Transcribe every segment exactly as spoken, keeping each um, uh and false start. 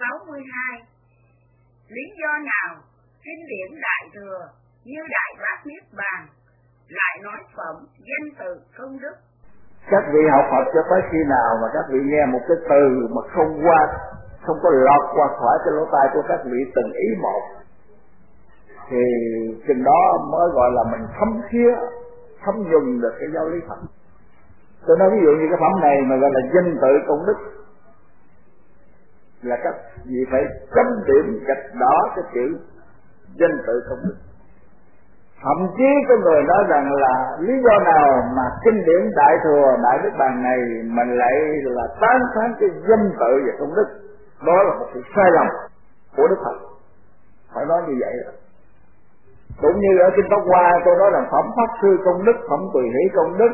sáu mươi hai. Lý do nào kinh điển Đại Thừa như Đại Bát Niết Bàn lại nói phẩm danh từ công đức? Các vị học Phật cho tới khi nào mà các vị nghe một cái từ mà không qua, không có lọt qua khỏi cái lỗ tai của các vị từng ý một, thì chừng đó mới gọi là mình thấm thía, thấm nhuần được cái giáo lý Phật. Tôi nói ví dụ như cái phẩm này mà gọi là danh tự công đức, là các vị phải chấm điểm gạch đỏ cái chữ danh tự công đức. Thậm chí có người nói rằng là lý do nào mà kinh điển Đại Thừa Đại Niết Bàn này mình lại là tán thán cái danh tự và công đức, đó là một sự sai lầm của Đức Phật. Phải nói như vậy đó. Cũng như ở kinh Pháp Hoa tôi nói là phẩm Pháp Sư công đức, phẩm Tùy Hỷ công đức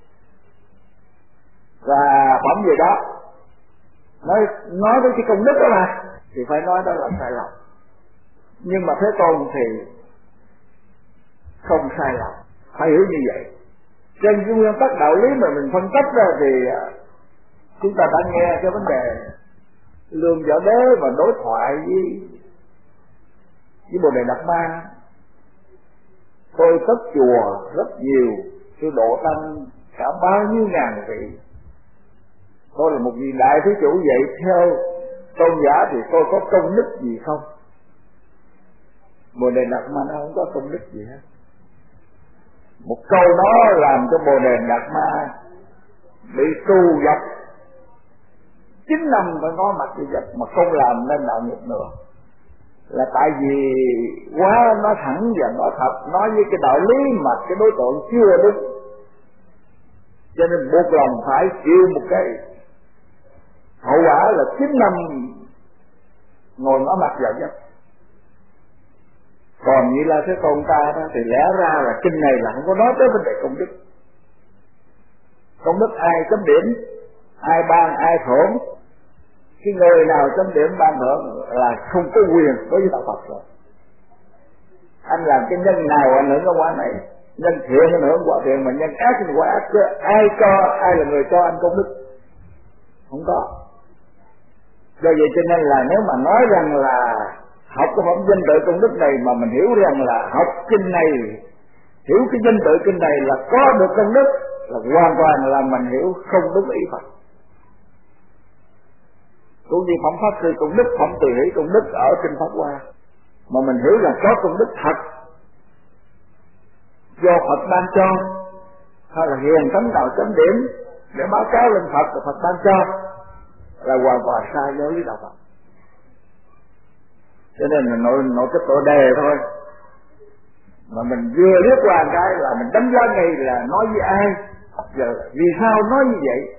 và phẩm gì đó, nói nói với cái công đức đó mà thì phải nói đó là sai lầm. Nhưng mà Thế Tôn thì không sai lầm, phải hiểu như vậy. Trên cái nguyên tắc đạo lý mà mình phân tích ra thì chúng ta đã nghe cái vấn đề Lương Võ Đế mà đối thoại với với Bồ Đề Đạt Ma. Tôi cất chùa rất nhiều, tôi độ tăng cả bao nhiêu ngàn vị. Tôi là một vị đại thí chủ, vậy theo tôn giả thì tôi có công đức gì không? Bồ Đề Đạt Ma nó không có công đức gì hết. Một câu đó làm cho Bồ Đề Đạt Ma bị tù dập chín năm phải có mặt đi dập mà không làm nên đạo nghiệp nữa, là tại vì quá nói thẳng và nói thật, nói với cái đạo lý mà cái đối tượng chưa đúng, cho nên buộc lòng phải chịu một cái hậu quả là chín năm ngồi ngó mặt vào dập. Còn như là Thế Tôn ta đó thì lẽ ra là kinh này là không có nói tới vấn đề công đức. Công đức ai chấm điểm, ai ban, ai thưởng, cái người nào chấm điểm ban thưởng là không có quyền đối với đạo Phật rồi. Anh làm cái nhân nào ảnh hưởng cái quả này, nhân thiện ảnh hưởng quả thiện, mà nhân ác thì quả ác, ai cho, ai là người cho anh công đức? Không có. Do vậy cho nên là nếu mà nói rằng là học cái phẩm danh tự công đức này mà mình hiểu rằng là học kinh này, hiểu cái danh tự kinh này là có được công đức, là hoàn toàn là mình hiểu không đúng ý Phật. Cũng như phẩm Pháp Sư công đức, phẩm Tùy Hỷ công đức ở kinh Pháp Hoa, mà mình hiểu là có công đức thật do Phật ban cho, hay là hiền thánh đạo chấm điểm để báo cáo lên Phật và Phật ban cho, là hoàn toàn sai giáo lý đạo Phật. Cho nên là nội nội cái tổ đề thôi mà mình vừa liếc qua cái là mình đánh giá ngay là nói với ai, giờ vì sao nói như vậy.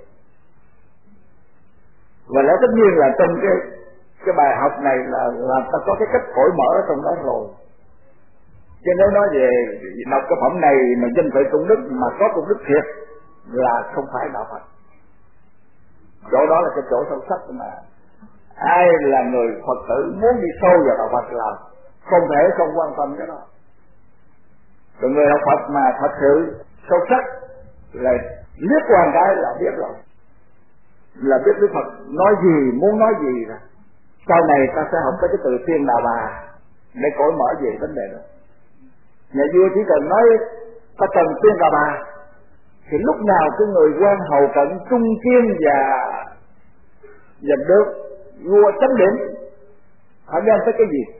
Và lẽ tất nhiên là trong cái cái bài học này là là ta có cái cách cởi mở ở trong đó rồi. Chứ nếu nói về đọc cái phẩm này mà danh tự công đức mà có công đức thiệt là không phải đạo Phật. Chỗ đó là cái chỗ sâu sắc mà ai là người Phật tử muốn đi sâu vào đạo Phật là không thể không quan tâm cái đó. Rồi người học Phật mà thật sự sâu sắc là liếc qua cái là biết rồi, là biết Đức Phật nói gì, muốn nói gì rồi. Sau này ta sẽ học tới cái từ Thiên Đà Bà để cởi mở về vấn đề đó. Nhà vua chỉ cần nói ta cần Thiên Đà Bà thì lúc nào cái người quan hầu cận trung kiên và và được vua chấm điểm phải đem tới cái gì.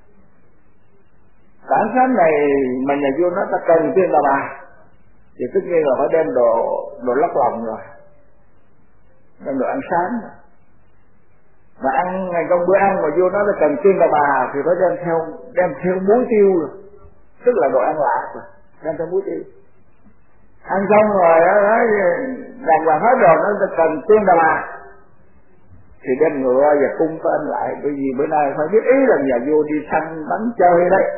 Sáng sáng này mà nhà vua nói ta cần Thiên Đà Bà thì tất nhiên là phải đem đồ đồ lót lòng rồi, đem đồ ăn sáng rồi. Mà ăn ngày trong bữa ăn mà vua nói là cần Thiên Đà Bà thì phải đem theo đem theo muối tiêu rồi, tức là đồ ăn lạ rồi, đem theo muối tiêu. Ăn xong rồi đó, nói đàng hoàng hết rồi, nó cần Thiên Đà Bà thì đem ngựa và cung tên lại, bởi vì bữa nay phải biết ý là nhà vua đi săn bắn chơi đấy.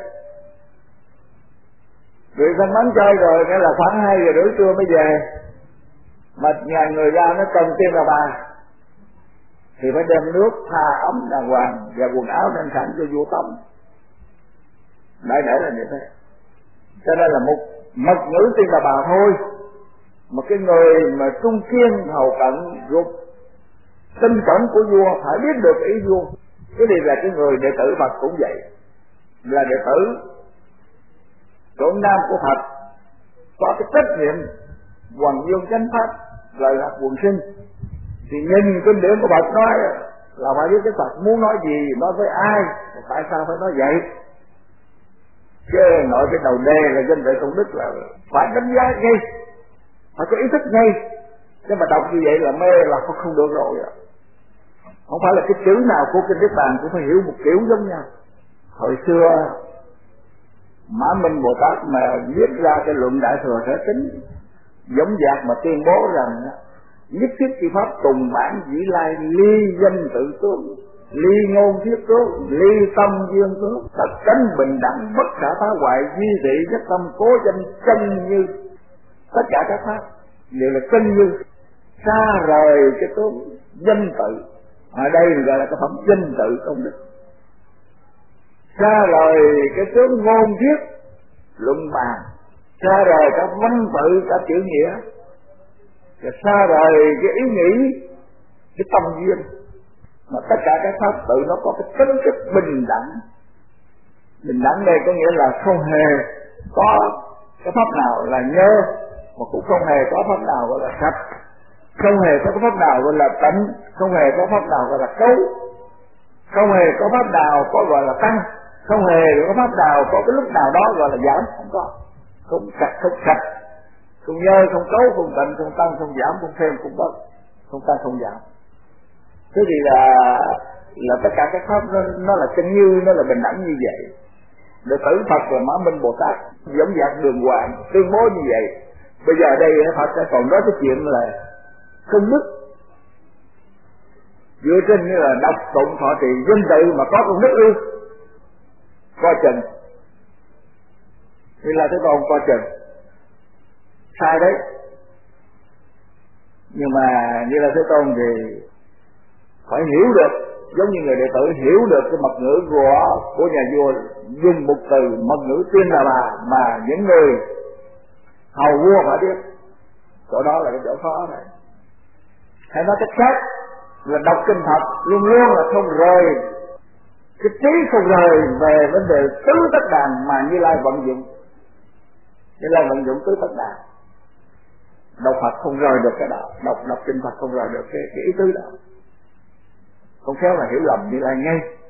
Rồi săn bắn chơi rồi nghĩa là khoảng hai giờ rưỡi trưa mới về, mà nhà người ra nó cần Thiên Đà Bà thì phải đem nước pha ấm đàng hoàng và quần áo đem sẵn cho vua tắm. Đại để là như thế. Cho nên là một mật ngữ Thiên Đà Bà thôi, một cái người mà trung kiên hầu cận ruột tinh cẩn của vua phải biết được ý vua Cái này là cái người đệ tử Phật cũng vậy, là đệ tử chỗ nam của Phật, có cái trách nhiệm hoằng dương chánh pháp, lời lạc quần sinh. Thì nhìn kinh điển của Phật nói là phải biết cái Phật muốn nói gì, nói với ai, tại sao phải nói vậy. Chứ nội cái đầu đề là danh vệ công đức là phải đánh giá ngay, phải có ý thức ngay. Chứ mà đọc như vậy là mê là không, không được rồi. Không phải là cái chữ nào của kinh Niết Bàn cũng phải hiểu một kiểu giống nhau. Hồi xưa Mã Minh Bồ Tát mà viết ra cái luận Đại Thừa Thể Tính giống dạc mà tuyên bố rằng nhất thiết chi pháp tùng bản dĩ lai, ly danh tự tướng, ly ngôn thiết tướng, ly tâm duyên tướng, tất cánh bình đẳng bất khả phá hoại, duy thị nhất tâm cố danh chân như. Tất cả các pháp đều là chân như, xa rời cái tướng danh tự. Ở đây gọi là cái phẩm danh tự công đức, xa rời cái tướng ngôn thiết luận bàn, xa rời các văn tự, các chữ nghĩa, và xa rời cái ý nghĩ, cái tâm duyên. Mà tất cả các pháp tự nó có cái tính chất bình đẳng. Bình đẳng đây có nghĩa là không hề có cái pháp nào là nhơ, mà cũng không hề có pháp nào gọi là sạch, không hề có pháp nào gọi là tịnh, không hề có pháp nào gọi là cấu, không hề có pháp nào có gọi là tăng, không hề có pháp nào có cái lúc nào đó gọi là giảm. Không có, không sạch, không sạch, không nhơ, không cấu, không tịnh, không tăng, không giảm, không thêm, không bớt, không tăng, không giảm. Thế thì là là tất cả các pháp nó, nó là chân như, nó là bình đẳng như vậy. Đệ tử Phật là Mã Minh Bồ Tát giống dạng đường hoàng tuyên bố như vậy. Bây giờ đây Phật sẽ còn nói cái chuyện là công đức, dựa trên như là đọc tụng thọ trì danh tự mà có công đức ư? Coi chừng. Như là Thế Tôn coi chừng, sai đấy. Nhưng mà như là Thế Tôn thì phải hiểu được, giống như người đệ tử hiểu được cái mật ngữ của của nhà vua, dùng một từ mật ngữ tiên là bà mà những người hầu vua phải biết. Chỗ đó là cái chỗ khó này. Hay nói cách khác là đọc kinh Phật luôn luôn là không rời cái trí, không rời về vấn đề tứ tất đàn mà Như Lai vận dụng. Như Lai vận dụng tứ tất đàn. Đọc Phật không rời được cái đó, đọc đọc kinh Phật không rời được cái, cái ý tứ đó. Không khéo là hiểu lầm Như Lai ngay.